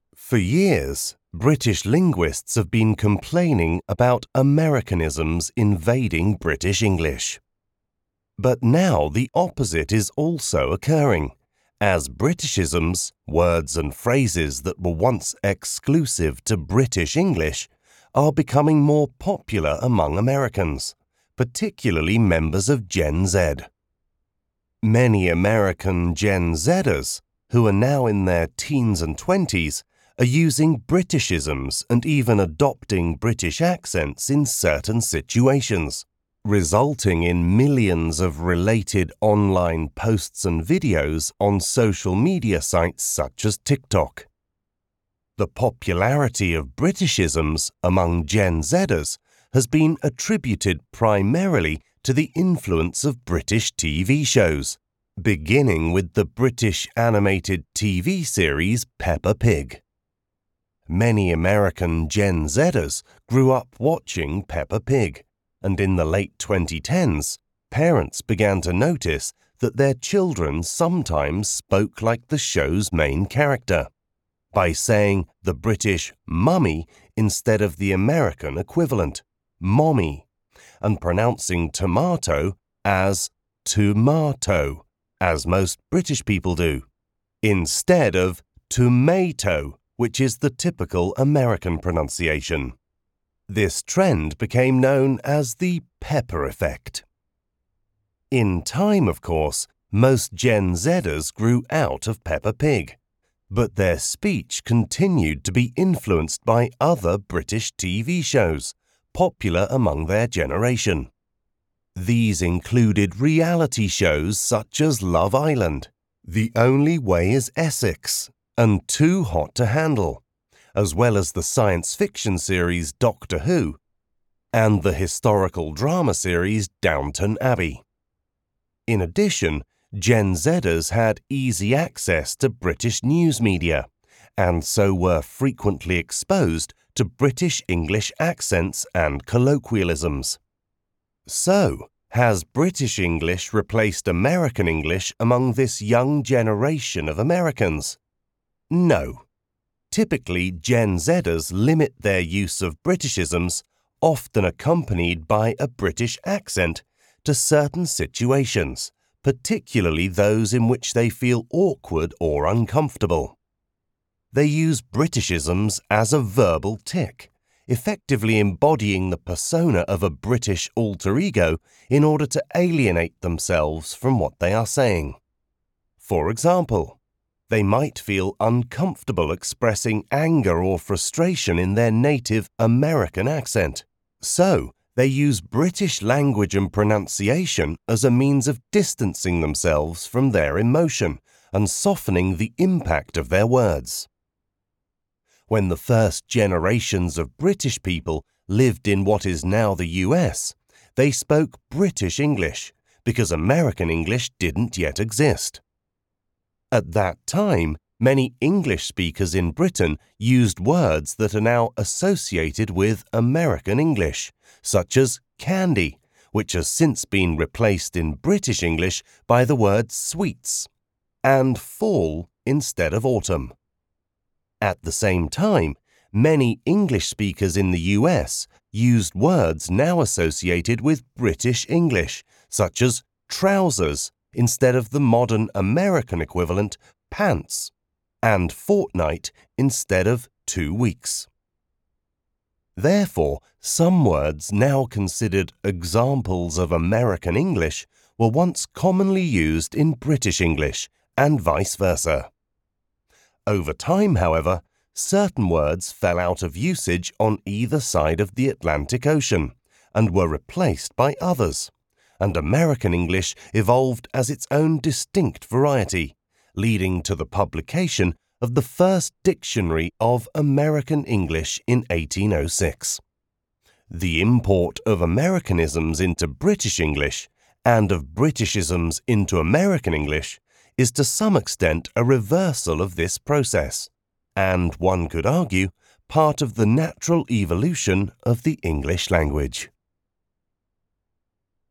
For years, British linguists have been complaining about Americanisms invading British English. But now the opposite is also occurring, as Britishisms, words and phrases that were once exclusive to British English, are becoming more popular among Americans, particularly members of Gen Z. Many American Gen Zers, who are now in their teens and 20s, are using Britishisms and even adopting British accents in certain situations, resulting in millions of related online posts and videos on social media sites such as TikTok. The popularity of Britishisms among Gen Zers has been attributed primarily to the influence of British TV shows, beginning with the British animated TV series Peppa Pig. Many American Gen Zers grew up watching Peppa Pig, and in the late 2010s, parents began to notice that their children sometimes spoke like the show's main character, by saying the British mummy instead of the American equivalent, mommy, and pronouncing tomato as tomato, as most British people do, instead of tomato, which is the typical American pronunciation. This trend became known as the Pepper effect. In time, of course, most Gen Zers grew out of Peppa Pig, but their speech continued to be influenced by other British TV shows, popular among their generation. These included reality shows such as Love Island, The Only Way is Essex, and Too Hot to Handle, as well as the science fiction series Doctor Who, and the historical drama series Downton Abbey. In addition, Gen Zers had easy access to British news media, and so were frequently exposed to British English accents and colloquialisms. So, has British English replaced American English among this young generation of Americans? No. Typically, Gen Zers limit their use of Britishisms, often accompanied by a British accent, to certain situations, particularly those in which they feel awkward or uncomfortable. They use Britishisms as a verbal tic, effectively embodying the persona of a British alter ego in order to alienate themselves from what they are saying. For example, they might feel uncomfortable expressing anger or frustration in their native American accent. So, they use British language and pronunciation as a means of distancing themselves from their emotion and softening the impact of their words. When the first generations of British people lived in what is now the US, they spoke British English because American English didn't yet exist. At that time, many English speakers in Britain used words that are now associated with American English, such as candy, which has since been replaced in British English by the word sweets, and fall instead of autumn. At the same time, many English speakers in the US used words now associated with British English, such as trousers, instead of the modern American equivalent, pants, and fortnight instead of 2 weeks. Therefore, some words now considered examples of American English were once commonly used in British English, and vice versa. Over time, however, certain words fell out of usage on either side of the Atlantic Ocean and were replaced by others, and American English evolved as its own distinct variety, leading to the publication of the first dictionary of American English in 1806. The import of Americanisms into British English and of Britishisms into American English is to some extent a reversal of this process, and one could argue, part of the natural evolution of the English language.